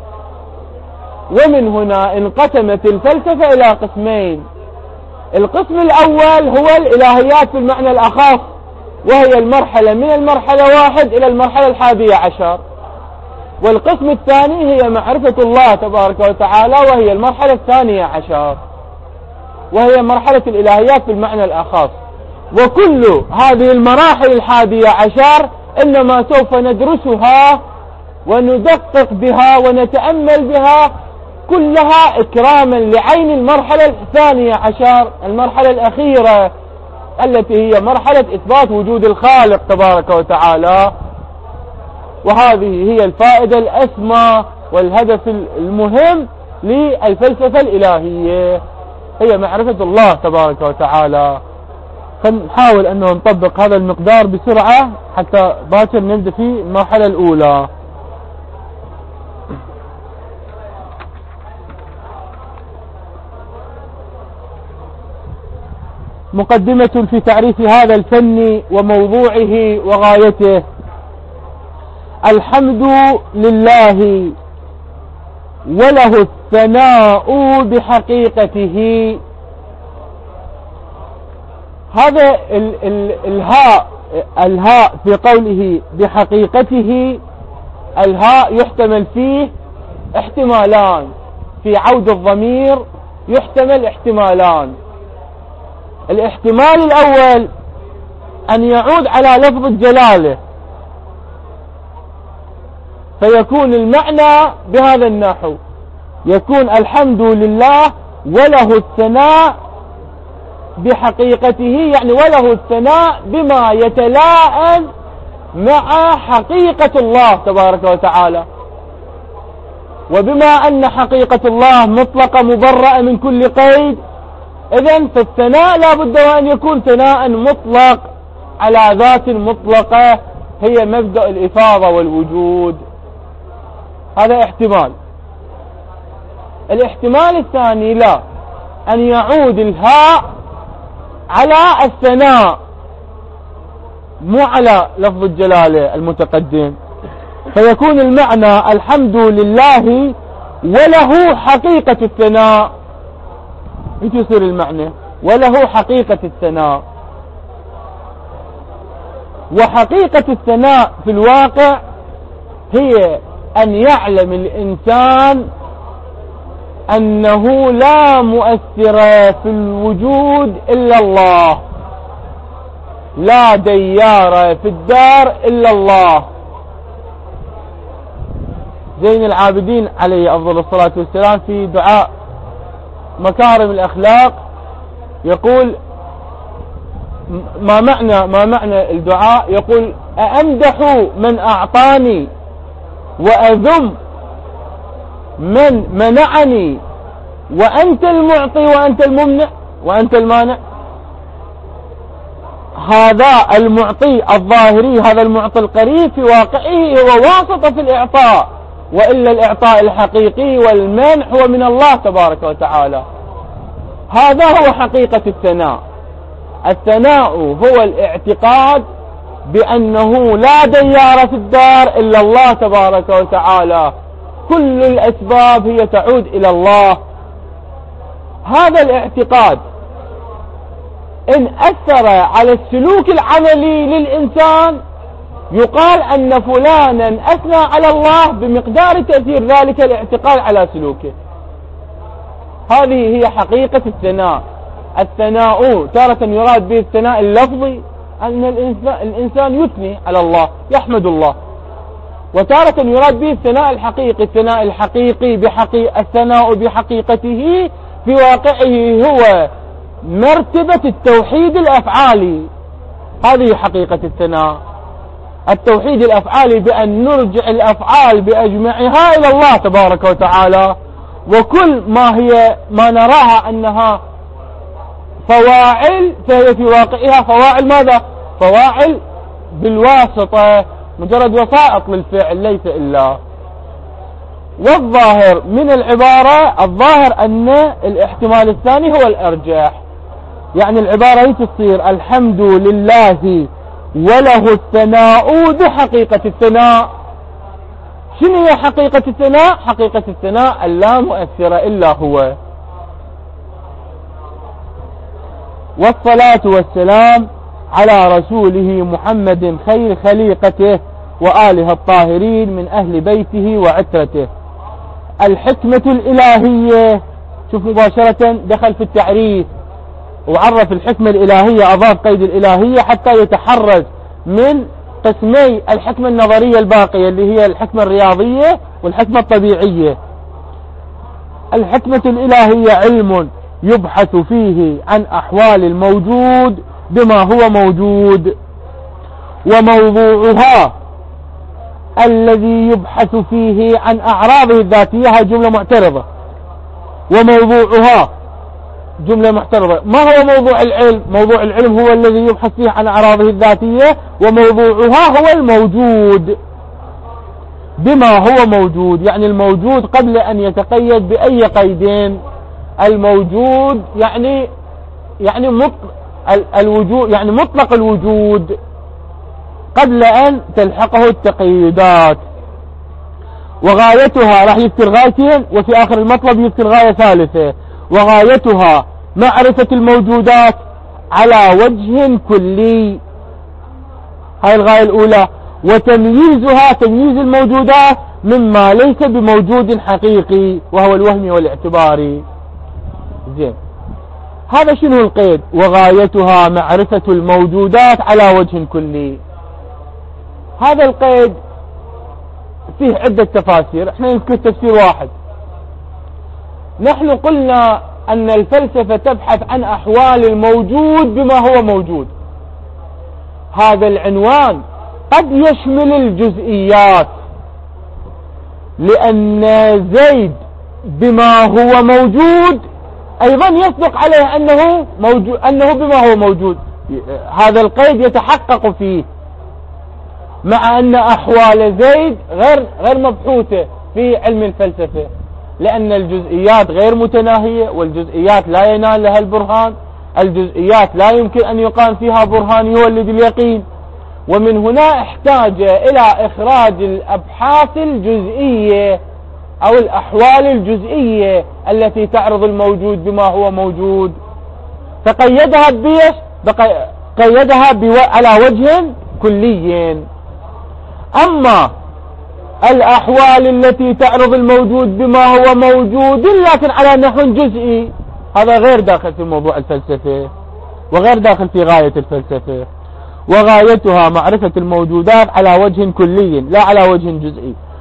ومن هنا انقسمت الفلسفة إلى قسمين. القسم الأول هو الإلهيات في المعنى الأخص، وهي المرحلة من المرحلة 1 إلى المرحلة 11. والقسم الثاني هي معرفة الله تبارك وتعالى، وهي المرحلة 12، وهي مرحلة الإلهيات في المعنى الأخص. وكل هذه المراحل 11 إنما سوف ندرسها وندقق بها ونتأمل بها كلها إكراما لعين المرحلة 12، المرحلة الأخيرة التي هي مرحلة إثبات وجود الخالق تبارك وتعالى. وهذه هي الفائدة الأسمى والهدف المهم للفلسفة الإلهية، هي معرفة الله تبارك وتعالى. فنحاول أنه نطبق هذا المقدار بسرعة حتى باكر نبدأ في المرحلة الأولى. مقدمة في تعريف هذا الفن وموضوعه وغايته. الحمد لله وله الثناء بحقيقته. هذا الهاء في قوله بحقيقته، الهاء يحتمل فيه احتمالان، في عود الضمير يحتمل احتمالان. الاحتمال الأول أن يعود على لفظ الجلالة، فيكون المعنى بهذا النحو، يكون الحمد لله وله الثناء بحقيقته، يعني وله الثناء بما يتلائم مع حقيقة الله تبارك وتعالى. وبما أن حقيقة الله مطلقة مبرأة من كل قيد، إذن فالثناء لا بد وأن يكون ثناء مطلق على ذات مطلقة، هي مبدأ الإفاضة والوجود. هذا احتمال. الاحتمال الثاني لا، أن يعود الهاء على الثناء مو على لفظ الجلالة المتقدم، فيكون المعنى الحمد لله وله حقيقة الثناء. ايش يصير المعنى؟ وله حقيقة الثناء. وحقيقة الثناء في الواقع هي أن يعلم الإنسان أنه لا مؤثر في الوجود إلا الله، لا ديار في الدار إلا الله. زين العابدين عليه أفضل الصلاة والسلام في دعاء مكارم الأخلاق يقول ما معنى الدعاء؟ يقول: أأمدح من أعطاني وأذم من منعني وأنت المعطي وأنت الممنع وأنت المانع. هذا المعطي الظاهري، هذا المعطي القريب، في واقعه هو واسطة في الإعطاء، وإلا الإعطاء الحقيقي والمنح هو من الله تبارك وتعالى. هذا هو حقيقة الثناء. الثناء هو الاعتقاد بأنه لا ديار في الدار إلا الله تبارك وتعالى، كل الأسباب هي تعود إلى الله. هذا الاعتقاد إن أثر على السلوك العملي للإنسان يقال أن فلانا أثنى على الله بمقدار تأثير ذلك الاعتقاد على سلوكه. هذه هي حقيقة الثناء. الثناء تارة يراد به الثناء اللفظي، أن الإنسان يثني على الله يحمد الله، وتارة يراد به الثناء الحقيقي. الثناء الحقيقي الثناء بحقيقته في واقعه هو مرتبة التوحيد الأفعالي. هذه حقيقة الثناء، التوحيد الأفعالي، بأن نرجع الأفعال بأجمعها إلى الله تبارك وتعالى، وكل ما نراها أنها فواعل فهي في واقعها فواعل ماذا؟ فواعل بالواسطة، مجرد وسائط للفعل ليس إلا. والظاهر من العبارة، الظاهر أن الاحتمال الثاني هو الأرجح، يعني العبارة تصير: الحمد لله وله الثناء بحقيقة الثناء. شنو هي حقيقة الثناء؟ حقيقة الثناء اللا مؤثر إلا هو. والصلاة والسلام على رسوله محمد خير خليقته وآله الطاهرين من أهل بيته وعترته. الحكمة الإلهية، شوف مباشرة دخل في التعريف وعرف الحكمة الإلهية، أضاف قيد الإلهية حتى يتحرز من قسمي الحكمة النظرية الباقية اللي هي الحكمة الرياضية والحكمة الطبيعية. الحكمة الإلهية علم يبحث فيه عن أحوال الموجود بما هو موجود، وموضوعها الذي يبحث فيه عن أعراضه الذاتية. هذه جملة معترضة. وموضوعها جملة معترضة. ما هو موضوع العلم؟ موضوع العلم هو الذي يبحث فيه عن أعراضه الذاتية، وموضوعها هو الموجود بما هو موجود، يعني الموجود قبل أن يتقيد بأي قيدين. الموجود يعني الوجود، يعني مطلق الوجود قبل أن تلحقه التقييدات. وغايتها، راح يذكر غايتين وفي آخر المطلب يذكر غاية ثالثة. وغايتها معرفة الموجودات على وجه كلي، هاي الغاية الأولى. وتمييزها، تمييز الموجودات مما ليس بموجود حقيقي وهو الوهمي والاعتباري. زين، هذا شنو القيد؟ وغايتها معرفة الموجودات على وجه كلي. هذا القيد فيه عدة تفاسير، احنا نذكر تفسير واحد. نحن قلنا أن الفلسفة تبحث عن أحوال الموجود بما هو موجود. هذا العنوان قد يشمل الجزئيات، لأن زيد بما هو موجود أيضا يصدق عليه أنه موجود، أنه بما هو موجود. هذا القيد يتحقق فيه، مع أن أحوال زيد غير مبحوثة في علم الفلسفة، لأن الجزئيات غير متناهية، والجزئيات لا ينال لها البرهان. الجزئيات لا يمكن أن يقام فيها برهان يولد اليقين. ومن هنا احتاج إلى إخراج الأبحاث الجزئية أو الأحوال الجزئية التي تعرض الموجود بما هو موجود، فقيدها بيش؟ قيدها على وجه كلي. أما الأحوال التي تعرض الموجود بما هو موجود لكن على نحو جزئي، هذا غير داخل في موضوع الفلسفة وغير داخل في غاية الفلسفة. وغايتها معرفة الموجودات على وجه كلي لا على وجه جزئي.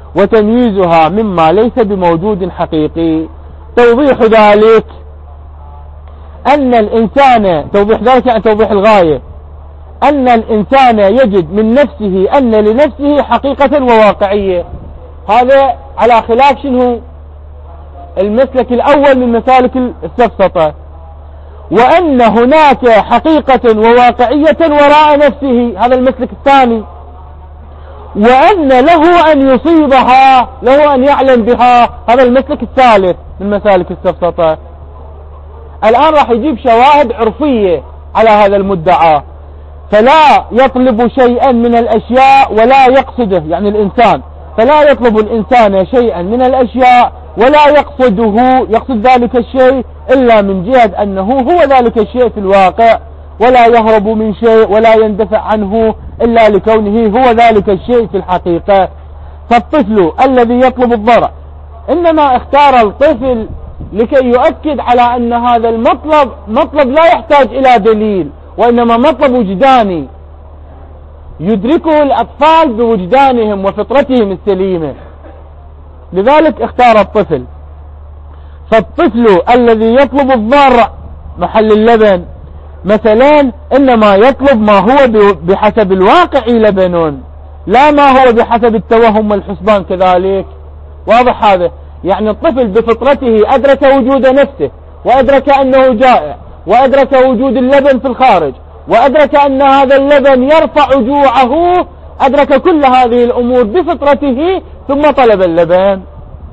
وتمييزها مما ليس بموجود حقيقي. توضيح ذلك أن الإنسان، توضيح ذلك يعني توضيح الغاية، أن الإنسان يجد من نفسه أن لنفسه حقيقة وواقعية. هذا على خلاف شنو المسلك الأول من مسالك السفسطة، وأن هناك حقيقة وواقعية وراء نفسه، هذا المسلك الثاني، وأن له أن يصيبها، له أن يعلم بها، هذا المسلك الثالث من مسالك السفسطة. الآن راح يجيب شواهد عرفية على هذا المدعى، فلا يطلب شيئا من الأشياء ولا يقصده، يعني الإنسان فلا يطلب الإنسان شيئا من الأشياء ولا يقصد ذلك الشيء إلا من جهة أنه هو ذلك الشيء في الواقع، ولا يهرب من شيء ولا يندفع عنه إلا لكونه هو ذلك الشيء في الحقيقة. فالطفل الذي يطلب الضرع إنما اختار الطفل لكي يؤكد على أن هذا المطلب مطلب لا يحتاج إلى دليل، وإنما مطلب وجداني يدركه الأطفال بوجدانهم وفطرتهم السليمة، لذلك اختار الطفل. فالطفل الذي يطلب الضرع محل اللبن مثلا إنما يطلب ما هو بحسب الواقع لبن، لا ما هو بحسب التوهم والحسبان كذلك. واضح هذا؟ يعني الطفل بفطرته أدرك وجود نفسه، وأدرك أنه جائع، وأدرك وجود اللبن في الخارج، وأدرك أن هذا اللبن يرفع جوعه، أدرك كل هذه الأمور بفطرته ثم طلب اللبن.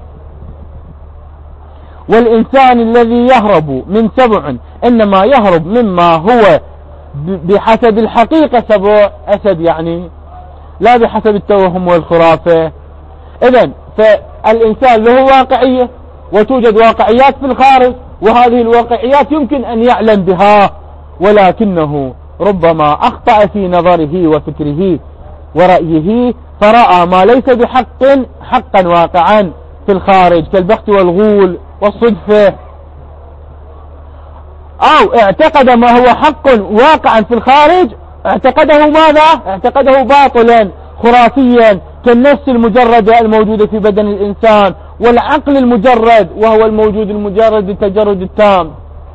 والإنسان الذي يهرب من سبع إنما يهرب مما هو بحسب الحقيقة سبع أسد، يعني لا بحسب التوهم والخرافة. إذن فالإنسان له واقعية، وتوجد واقعيات في الخارج، وهذه الواقعيات يمكن أن يعلم بها، ولكنه ربما أخطأ في نظره وفكره ورأيه، فرأى ما ليس بحق حقا واقعا في الخارج كالبخت والغول والصدفة، أو اعتقد ما هو حق واقعا في الخارج اعتقده ماذا؟ اعتقده باطلا خرافيا، كالنفس المجردة الموجودة في بدن الإنسان، والعقل المجرد وهو الموجود المجرد التجرد التام.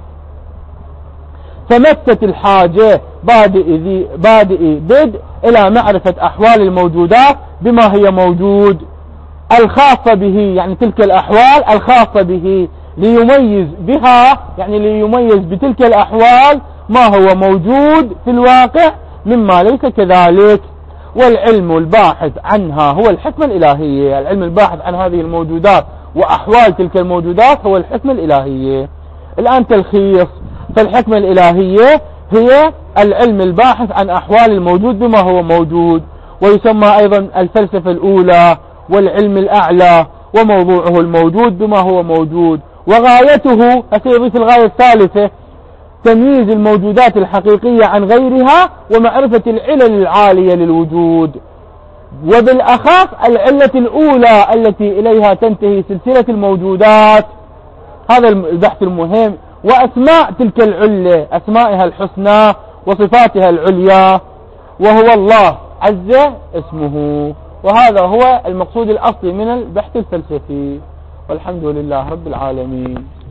فمست الحاجة بادئ بدء إلى معرفة أحوال الموجودات بما هي موجود الخاصة به، يعني تلك الأحوال الخاصة به، ليميز بها، يعني ليميز بتلك الأحوال ما هو موجود في الواقع مما ليس كذلك. والعلم الباحث عنها هو الحكمة الإلهية، العلم الباحث عن هذه الموجودات وأحوال تلك الموجودات هو الحكمة الإلهية. الآن تلخيص، فالحكمة الإلهية هي العلم الباحث عن أحوال الموجود بما هو موجود، ويسمى أيضا الفلسفة الأولى والعلم الأعلى، وموضوعه الموجود بما هو موجود، وغايته سيضيف الغاية الثالثة تمييز الموجودات الحقيقية عن غيرها ومعرفة العلل العالية للوجود، وبالأخص العلة الأولى التي إليها تنتهي سلسلة الموجودات. هذا البحث المهم، وأسماء تلك العلة، أسمائها الحسنى وصفاتها العليا، وهو الله عز اسمه. وهذا هو المقصود الأصلي من البحث الفلسفي، والحمد لله رب العالمين.